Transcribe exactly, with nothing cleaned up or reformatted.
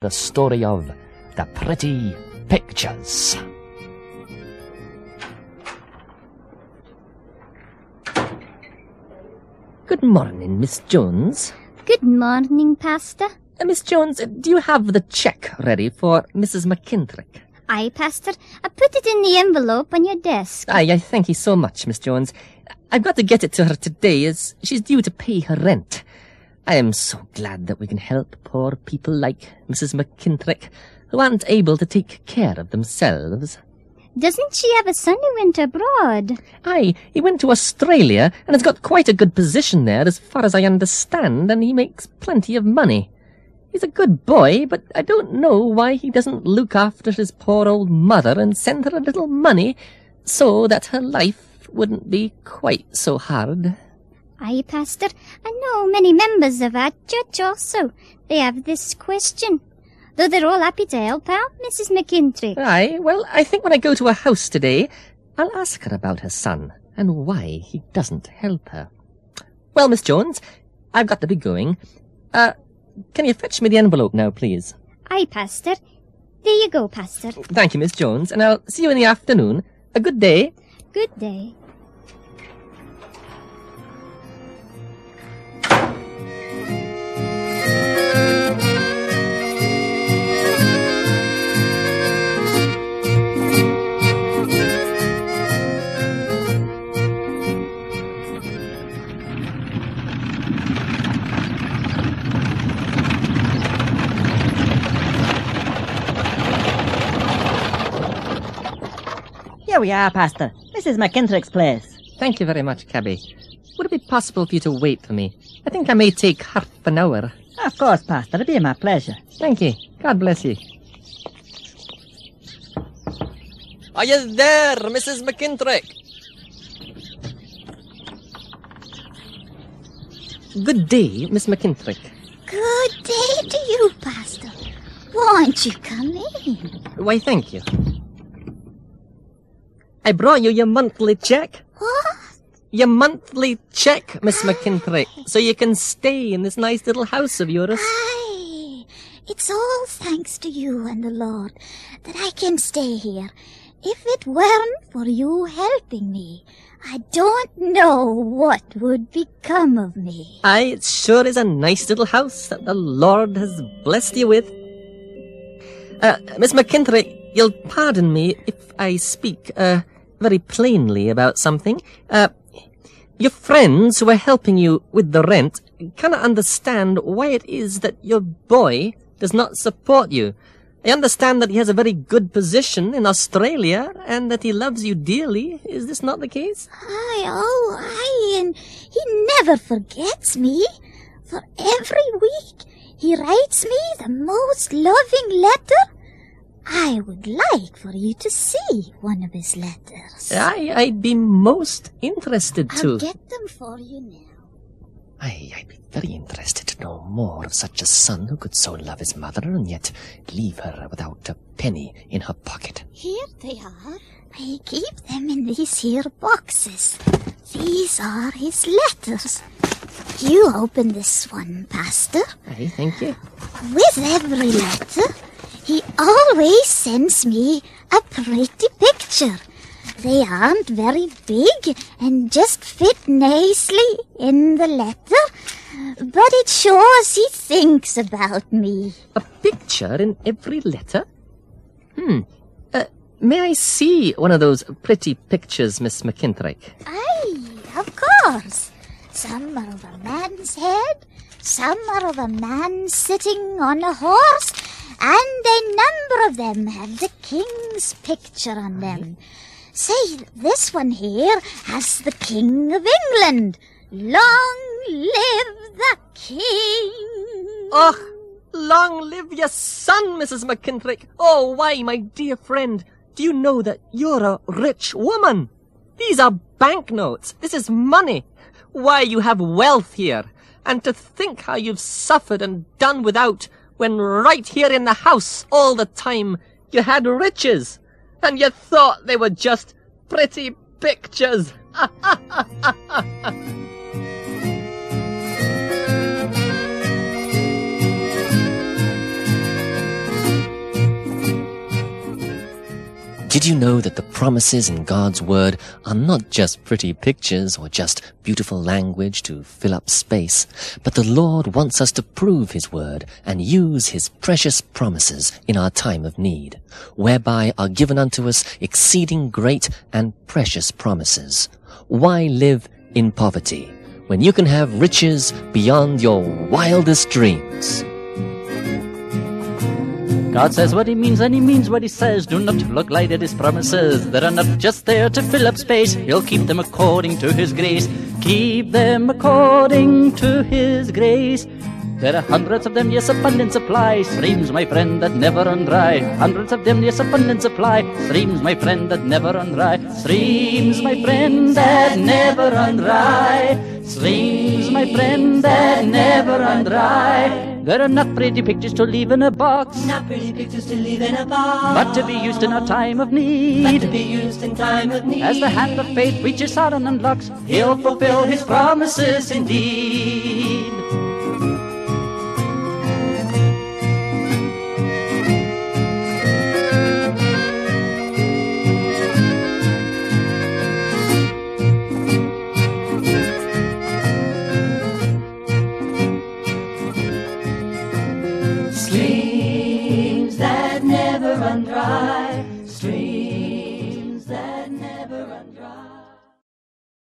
the story of the Pretty Pictures. Good morning, Miss Jones. Good morning, Pastor. Uh, Miss Jones, do you have the cheque ready for Missus McKintrick? Aye, Pastor. I put it in the envelope on your desk. Aye, I thank you so much, Miss Jones. I've got to get it to her today, as she's due to pay her rent. I am so glad that we can help poor people like Missus McKintrick, who aren't able to take care of themselves. Doesn't she have a son who went abroad? Aye, he went to Australia and has got quite a good position there as far as I understand, and he makes plenty of money. He's a good boy, but I don't know why he doesn't look after his poor old mother and send her a little money so that her life wouldn't be quite so hard. Aye, Pastor. I know many members of our church also. They have this question. Though they're all happy to help out, Missus McKintrick. Aye, well, I think when I go to her house today, I'll ask her about her son and why he doesn't help her. Well, Miss Jones, I've got to be going. Uh, can you fetch me the envelope now, please? Aye, Pastor. There you go, Pastor. Thank you, Miss Jones, and I'll see you in the afternoon. A good day. Good day. Here we are, Pastor. Missus McKintrick's place. Thank you very much, cabby. Would it be possible for you to wait for me? I think I may take half an hour. Of course, Pastor. It'll be my pleasure. Thank you. God bless you. Are you there, Missus McKintrick? Good day, Miss McKintrick. Good day to you, Pastor. Won't you come in? Why, thank you. I brought you your monthly check. What? Your monthly check, Miss McKintrick, so you can stay in this nice little house of yours. Aye, it's all thanks to you and the Lord that I can stay here. If it weren't for you helping me, I don't know what would become of me. Aye, it sure is a nice little house that the Lord has blessed you with. Uh, Miss McKintrick, you'll pardon me if I speak, uh, very plainly about something. Uh, your friends who are helping you with the rent cannot understand why it is that your boy does not support you. I understand that he has a very good position in Australia and that he loves you dearly. Is this not the case? Aye, oh, aye, and he never forgets me. For every week he writes me the most loving letter. I would like for you to see one of his letters. Aye, I'd be most interested to. I'll get them for you now. Aye, I'd be very interested to know more of such a son who could so love his mother and yet leave her without a penny in her pocket. Here they are. I keep them in these here boxes. These are his letters. You open this one, Pastor. Aye, thank you. With every letter, he always sends me a pretty picture. They aren't very big and just fit nicely in the letter, but it shows he thinks about me. A picture in every letter? Hmm. Uh, may I see one of those pretty pictures, Miss McKintrick? Aye, of course. Some are of a man's head, some are of a man sitting on a horse, and a number of them have the king's picture on them. Say, this one here has the King of England. Long live the King! Oh, long live your son, Missus McKintrick. Oh, why, my dear friend, do you know that you're a rich woman? These are banknotes. This is money. Why, you have wealth here. And to think how you've suffered and done without when right here in the house all the time you had riches. And you thought they were just pretty pictures. Did you know that the promises in God's Word are not just pretty pictures or just beautiful language to fill up space, but the Lord wants us to prove His Word and use His precious promises in our time of need, whereby are given unto us exceeding great and precious promises. Why live in poverty when you can have riches beyond your wildest dreams? God says what He means and He means what He says. Do not look light at His promises. They are not just there to fill up space. He'll keep them according to His grace. Keep them according to His grace. There are hundreds of them, yes, abundant supply. Streams, my friend, that never run dry. Hundreds of them, yes, abundant supply. Streams, my friend, that never run dry. Streams, my friend, that never run dry. Streams, my friend, that never run dry. There are not pretty pictures to leave in a box. Not pretty pictures to leave in a box. But to be used in our time of need. But to be used in time of need. As the hand of faith reaches out and unlocks, He'll fulfill His promises indeed.